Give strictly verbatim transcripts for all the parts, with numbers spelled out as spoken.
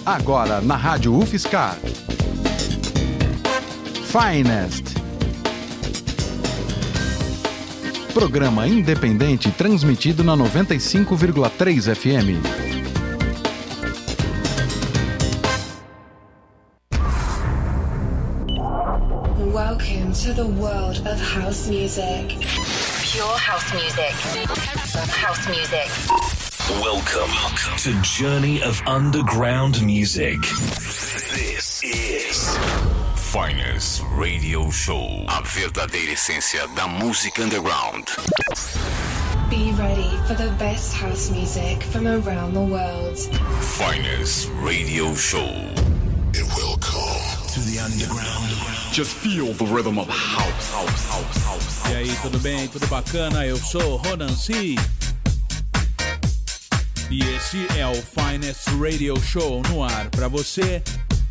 Agora na Rádio U F S Car. Finest. Programa independente transmitido na noventa e cinco vírgula três F M. Welcome to the world of house music. Pure house music. House music. Welcome to Journey of Underground Music. This is Finest Radio Show. A verdadeira essência da música underground. Be ready for the best house music from around the world. Finest Radio Show. And welcome to the underground. Just feel the rhythm of house, house, house, house. E aí, tudo bem? Tudo bacana? Eu sou Ronan C. E esse é o Finest Radio Show no ar pra você.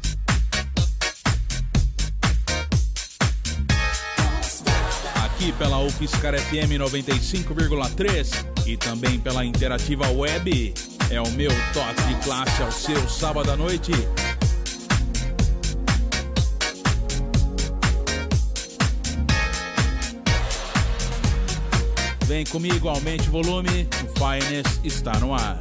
Aqui pela U F S C ar F M noventa e cinco vírgula três e também pela Interativa Web. É o meu toque de classe ao seu sábado à noite. Vem comigo, aumente o volume, o Finest está no ar.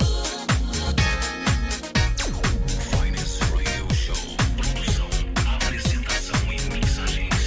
Finest Radio Show, produção, apresentação e mensagens.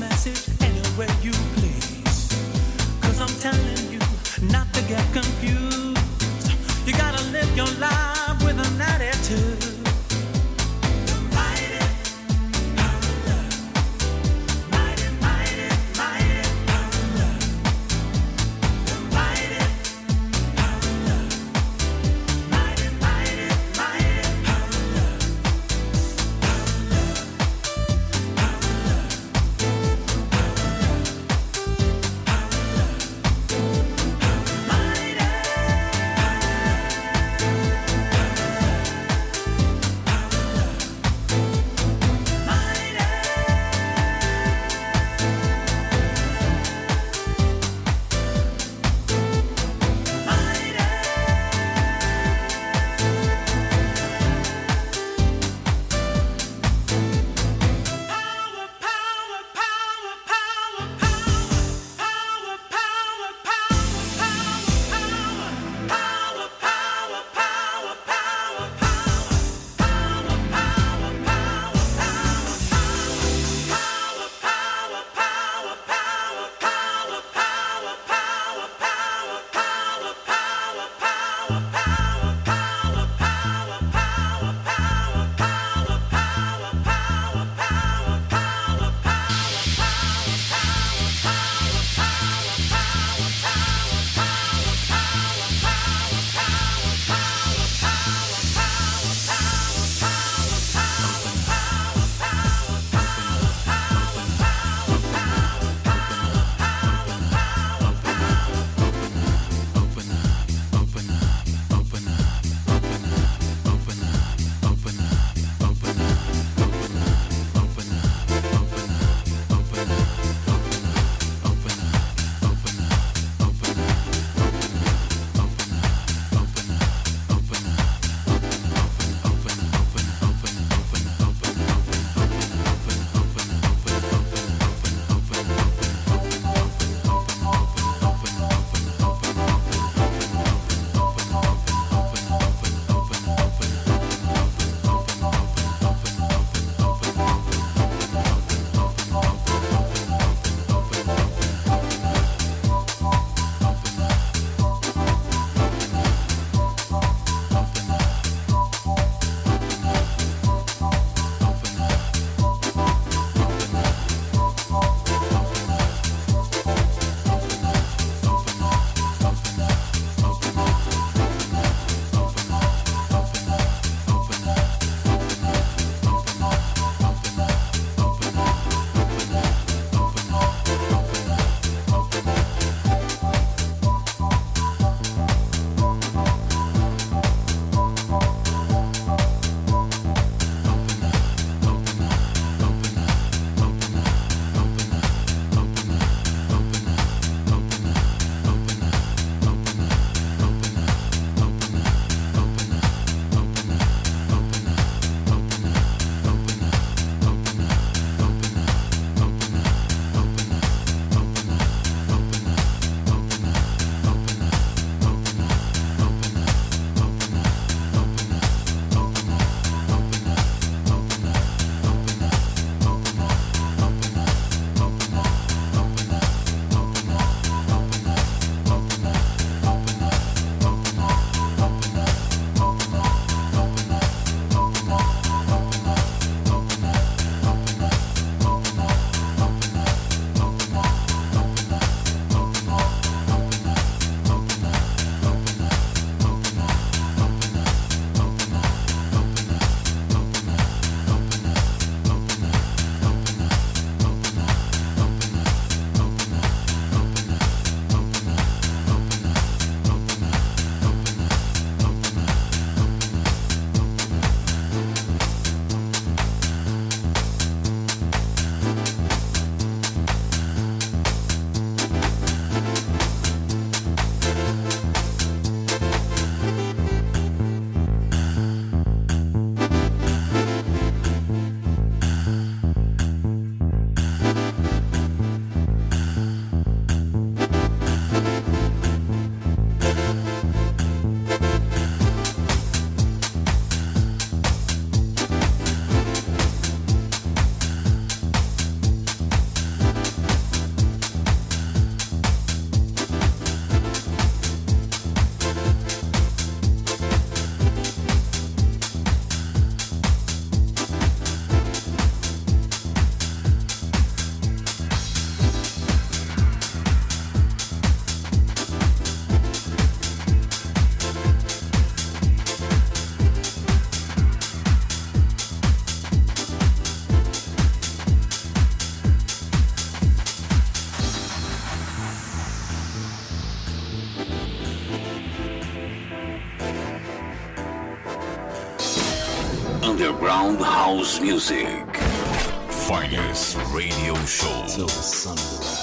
message anywhere you please. Cause I'm telling you not to get confused. You gotta live your life with an attitude. underground house music. Finest radio show. Till the sun rises.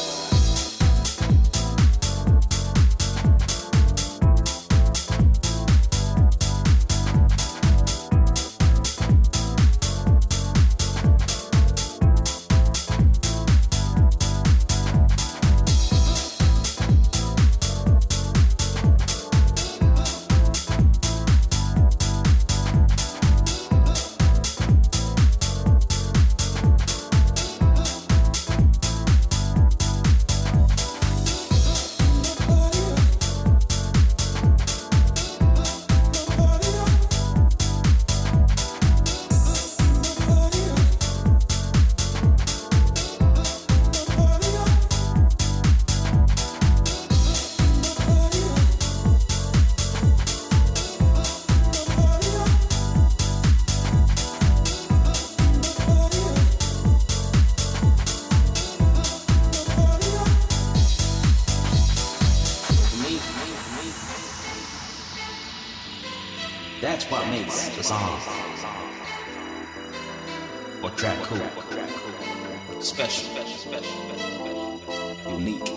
That's what makes the song or track cool, special, unique.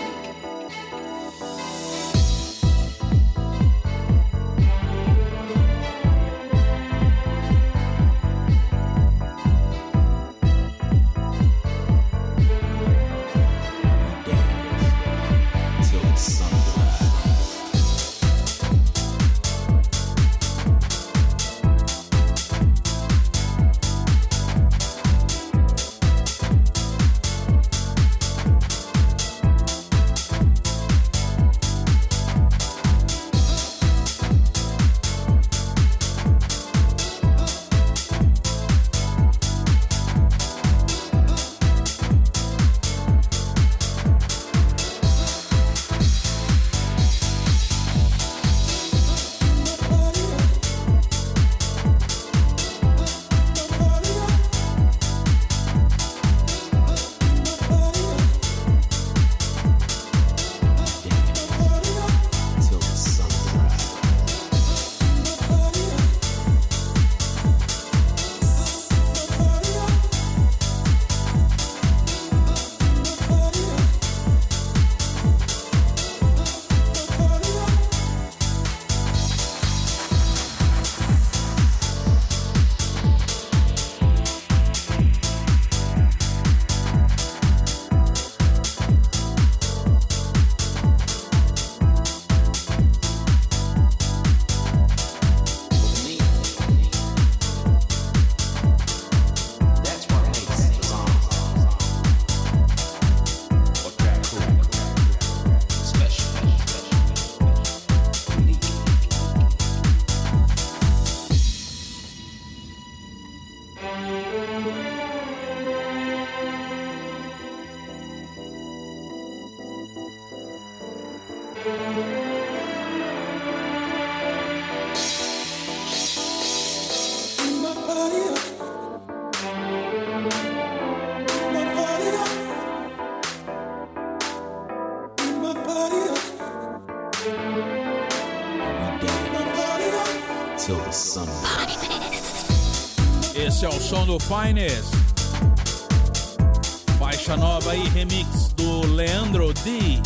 Esse é o som do Finest. Faixa nova aí, remix do Leandro D.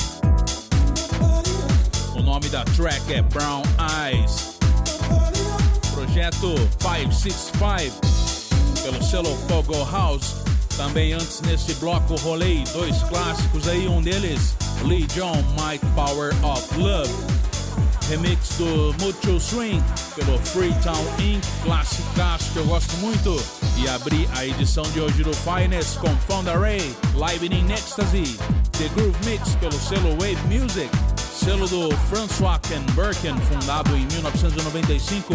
O nome da track é Brown Eyes. Projeto quinhentos e sessenta e cinco pelo selo Pogo House. Também antes nesse bloco rolei dois clássicos aí, um deles Lee John, Might Power of Love. Remix do Mutual Swing pelo Freetown Incorporated, classicaço que eu gosto muito. E abri a edição de hoje do Finest com Found Array, Live in Ecstasy, The Groove Mix pelo selo Wave Music, selo do François Ken Birkin, fundado em mil novecentos e noventa e cinco.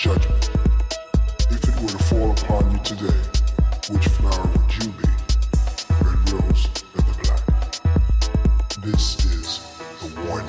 judgment. If it were to fall upon you today, which flower would you be? Red rose or the black? This is the warning.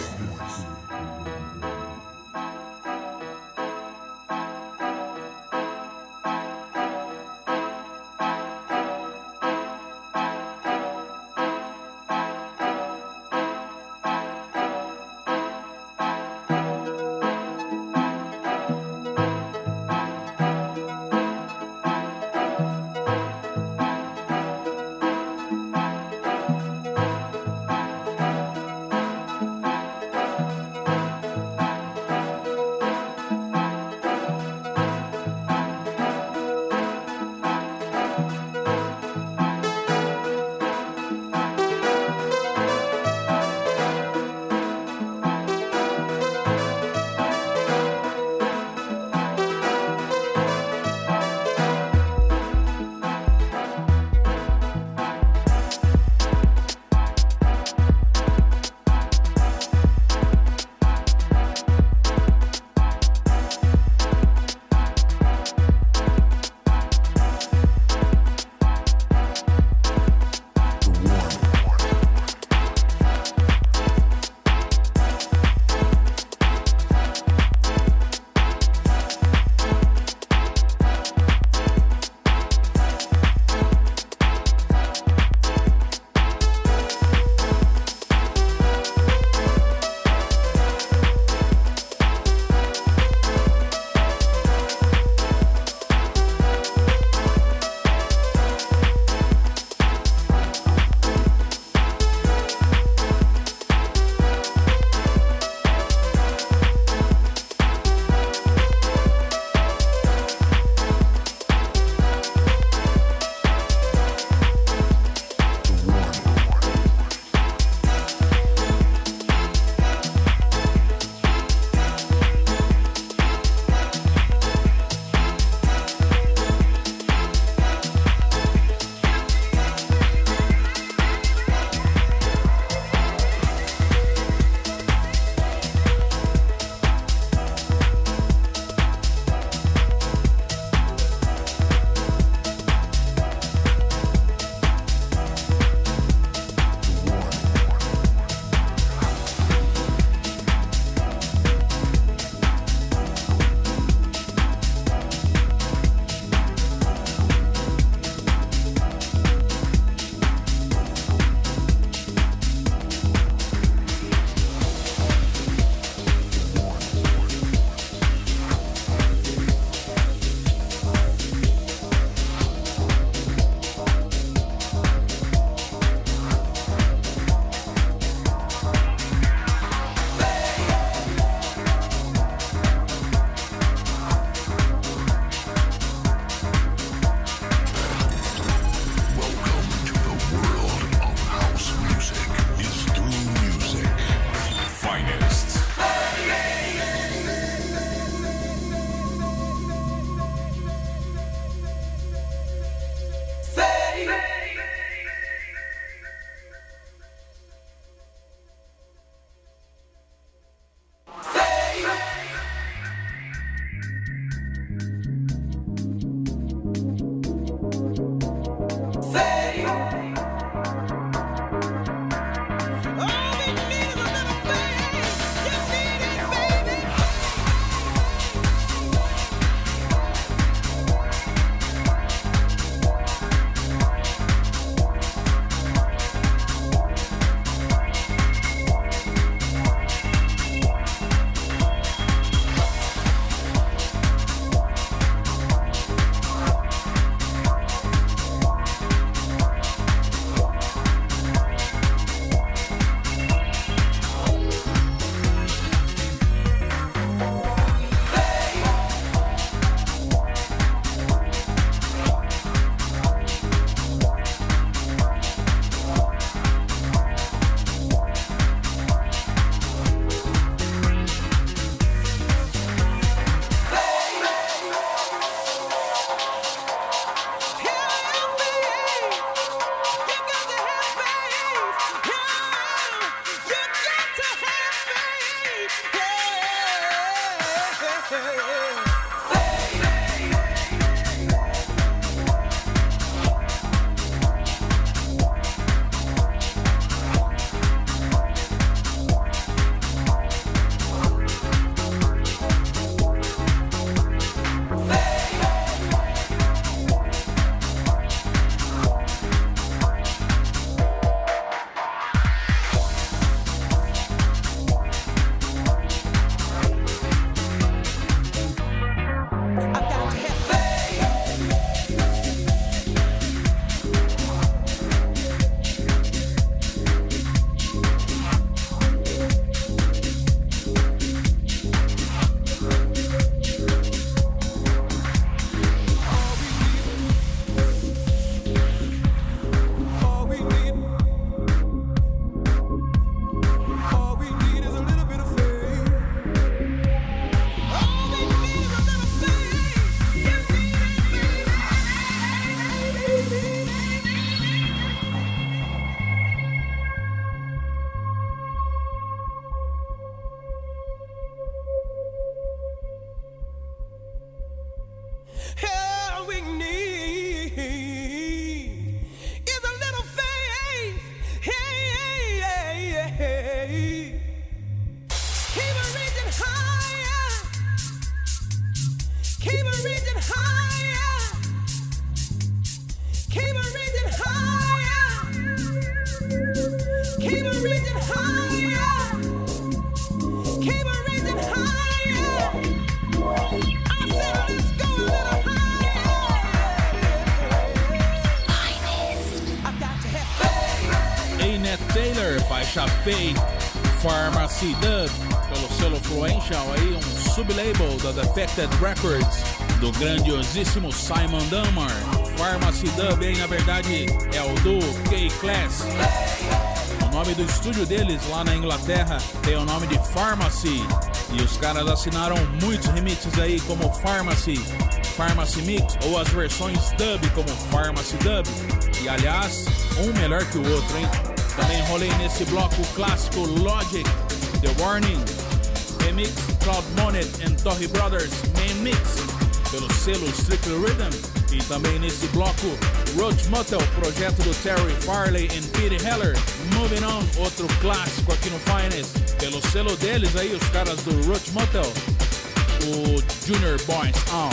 faixa Faith, Pharmacy Dub, pelo selo Influential, aí um sublabel da Defected Records, do grandiosíssimo Simon Dunmore. Pharmacy Dub, bem, na verdade, é o do K-Class. O nome do estúdio deles lá na Inglaterra tem o nome de Pharmacy, e os caras assinaram muitos remixes aí como Pharmacy, Pharmacy Mix, ou as versões dub como Pharmacy Dub. E aliás, um melhor que o outro, hein? Também rolei nesse bloco clássico Logic, The Warning, remix Cloud Monet and Torrey Brothers Main Mix, pelo selo Strictly Rhythm. E também nesse bloco Roach Motel, projeto do Terry Farley e Pete Heller, Moving On, outro clássico aqui no Finest, pelo selo deles aí, os caras do Roach Motel, o Junior Boys On.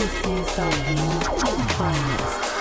Você está ouvindo Finest.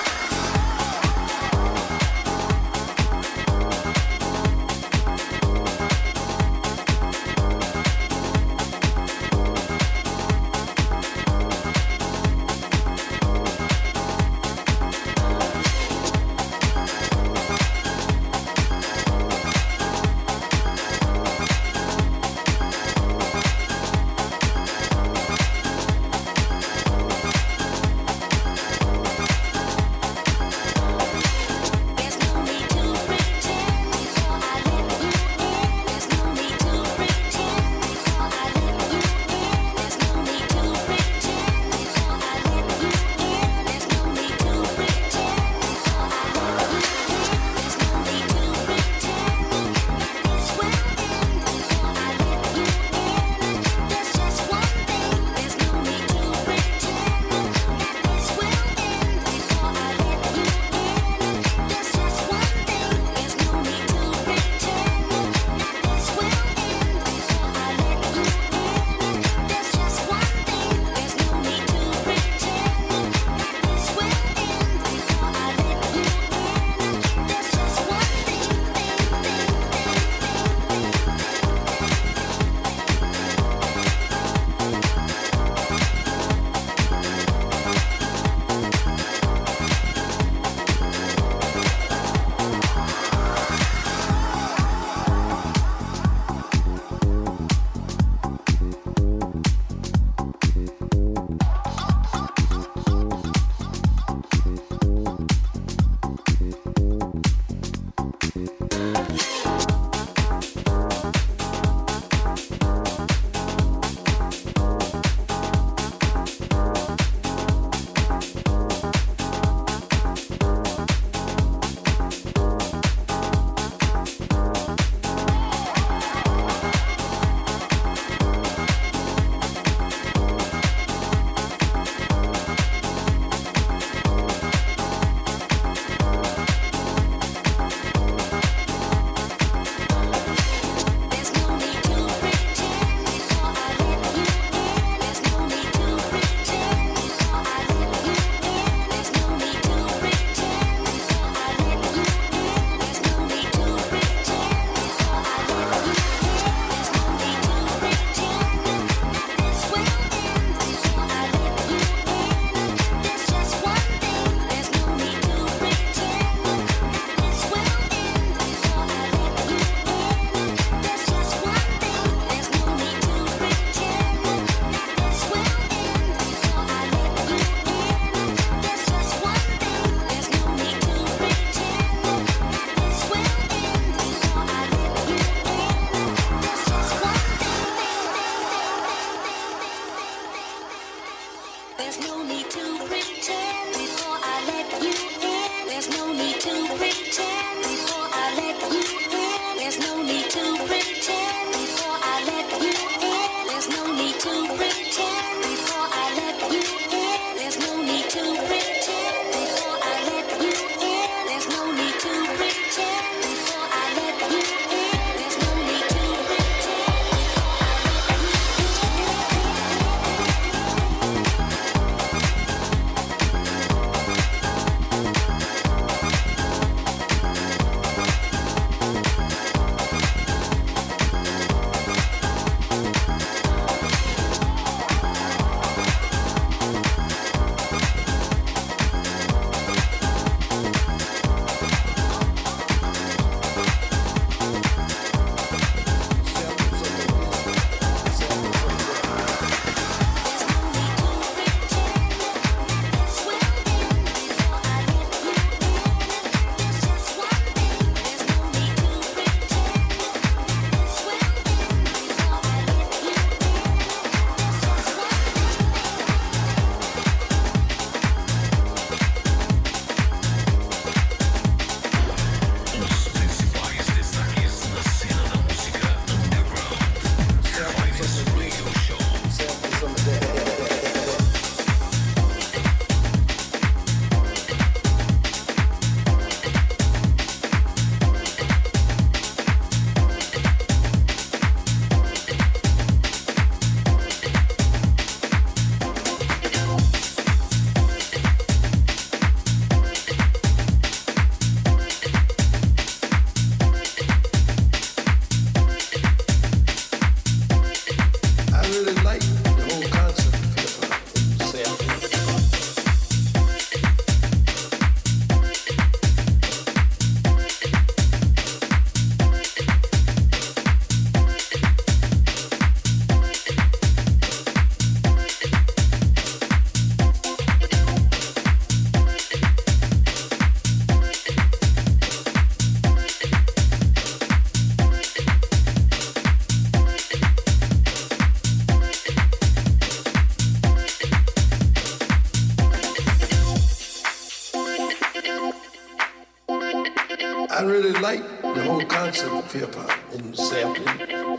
concept of hip hop and sampling.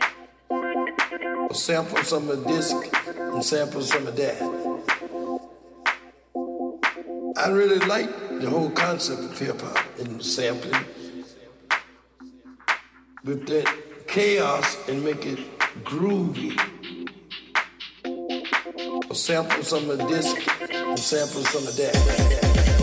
Sample some of this and sample some of that. I really like the whole concept of hip hop and sampling with that chaos and make it groovy. Sample some of this and sample some of that.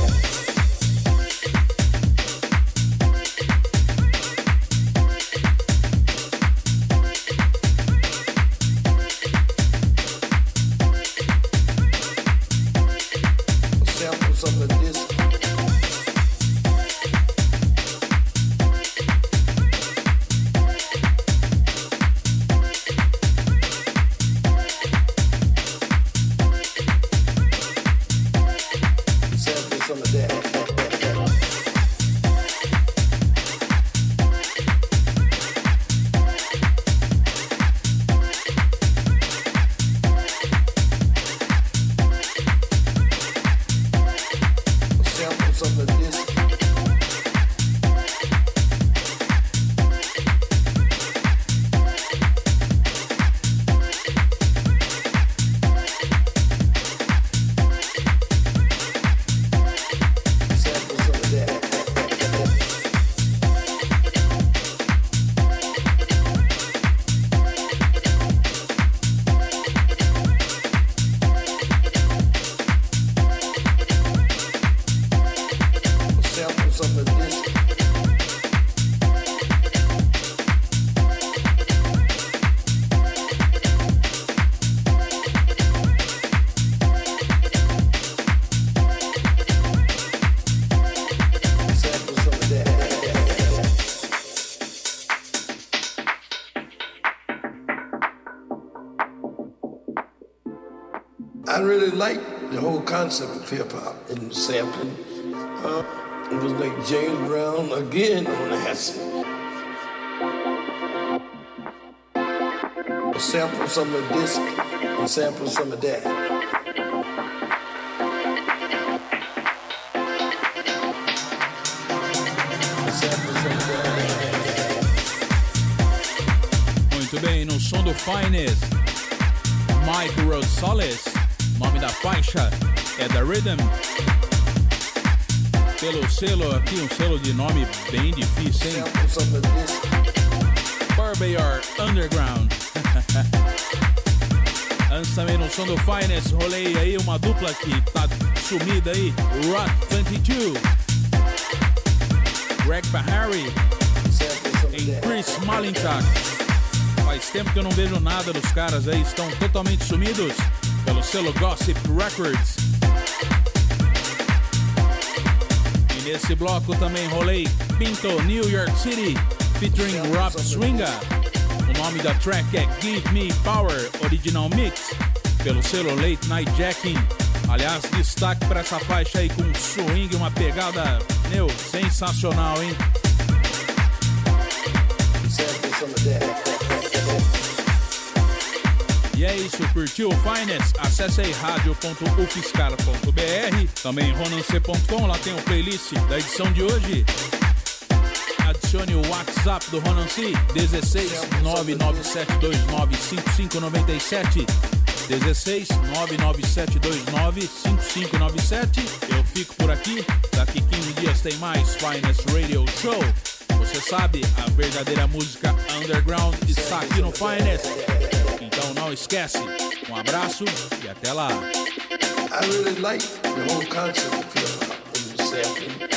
I really like the whole concept of hip hop and sampling. Uh, it was like James Brown again on acid. Sample some of this and sample some of that. Muito bem, no som do Finest, Mike Rosales. O nome da faixa é The Rhythm. Pelo selo aqui, um selo de nome bem difícil, hein? Barbayard Underground. Antes também no som do Finest, rolei aí uma dupla que tá sumida aí, Rock vinte e dois, Greg Bahari e Chris Malinchak. Faz tempo que eu não vejo nada dos caras aí, estão totalmente sumidos. Pelo selo Gossip Records. E nesse bloco também rolei Pinto New York City featuring Rob Swinga. O nome da track é Give Me Power Original Mix pelo selo Late Night Jacking. Aliás, destaque para essa faixa aí com swing, uma pegada, meu, sensacional, hein? E é isso, curtiu o Finest? Acesse aí rádio ponto ufscar ponto b r, também ronancê ponto com, lá tem o playlist da edição de hoje. Adicione o WhatsApp do Ronancê, dezesseis nove nove sete dois nove cinco cinco nove sete, dezesseis nove nove sete dois nove cinco cinco nove sete. Eu fico por aqui, daqui quinze dias tem mais Finest Radio Show. Você sabe, a verdadeira música underground está aqui no Finest. Então não esquece, um abraço e até lá. I really like the whole concept of hip hop and sampling.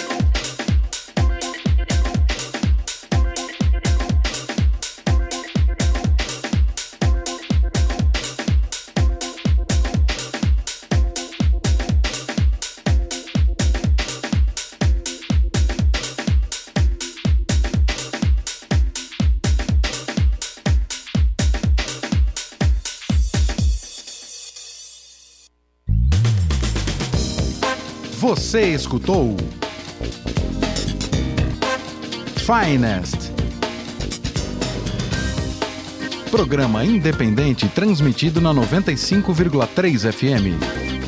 Você escutou Finest, programa independente transmitido na noventa e cinco vírgula três F M.